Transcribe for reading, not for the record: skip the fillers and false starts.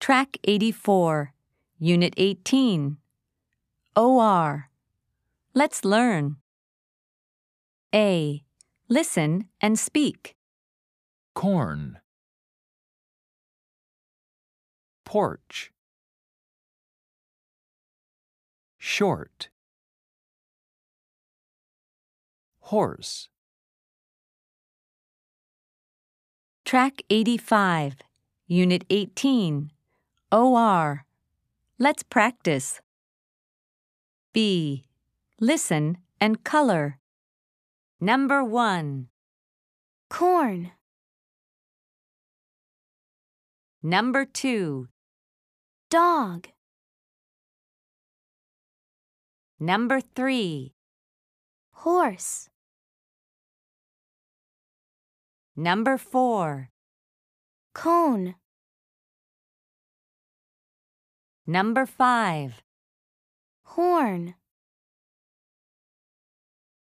Track 84, Unit 18. OR. Let's learn. A. Listen and speak. Corn. Porch. Short. Horse. Track 85, Unit 18. OR. Let's practice. B. Listen and color. Number 1. Corn. Number 2. Dog. Number 3. Horse. Number 4. Cone. Number 5. Horn.